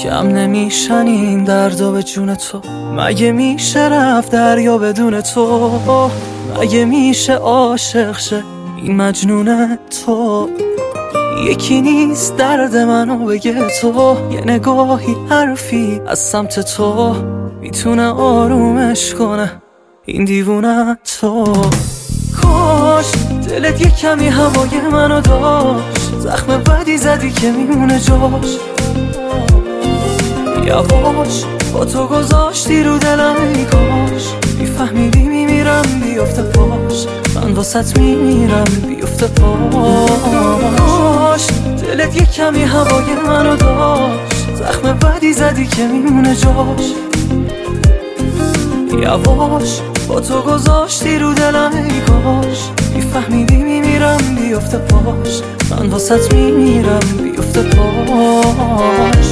جمع نمیشن این دردا به جون تو. مگه میشه رفت دریا بدون تو؟ مگه میشه عاشق شه این مجنون تو؟ یکی نیست درد منو بگه تو. یه نگاهی حرفی از سمت تو میتونه آرومش کنه این دیوونه تو. کاش دلت یه کمی هوای منو داشت، زخم بدی زدی که میمونه جاش. یواش با تو گذاشتی رو دلم ای کاش میفهمیدی میمیرم بیفته پاش. من واسط میمیرم بیفته پاش. دلت یه کمی هوای منو داشت، زخم بدی زدی که میمونه جاش. یواش با تو گذاشتی رو دلم ای کاش میفهمیدی میمیرم بیفته پاش. من واسط میمیرم بیفته پاش.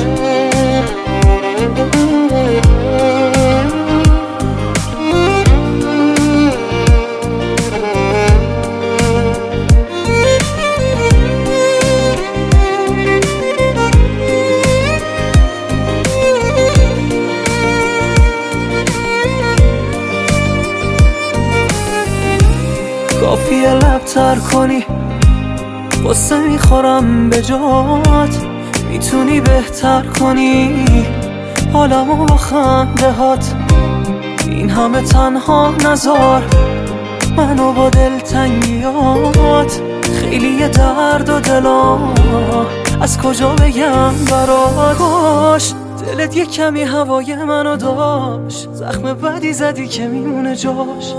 کافیه لب تر کنی قصه میخورم به جات. میتونی بهتر کنی حالمو با خنده هات. این همه تنها نذار منو با دلتنگیات. خیلی درد و دلا از کجا بگم برات. کاش دلت یه کمی هوای منو داشت، زخم بدی زدی که میمونه جاش.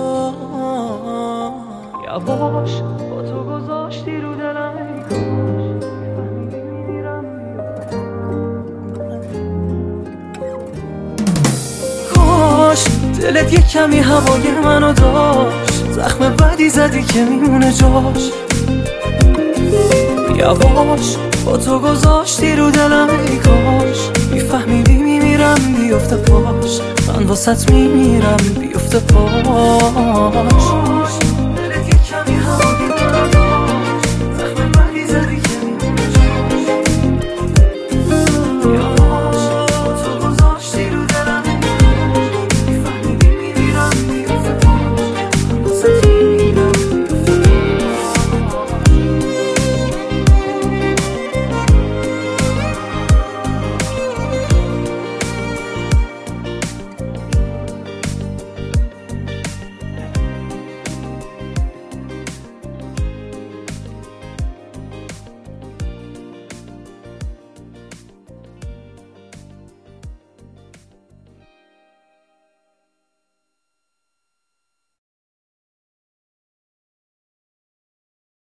یواش با تو گذاشتی رو دلم ای کاش. دلت یه کمی هوای منو داشت، زخم بدی زدی که میمونه جاش. یواش با تو گذاشتی رو دلم ای کاش میفهمیدی میمیرم بیفته پاش. من واسط میمیرم بیفته پاش.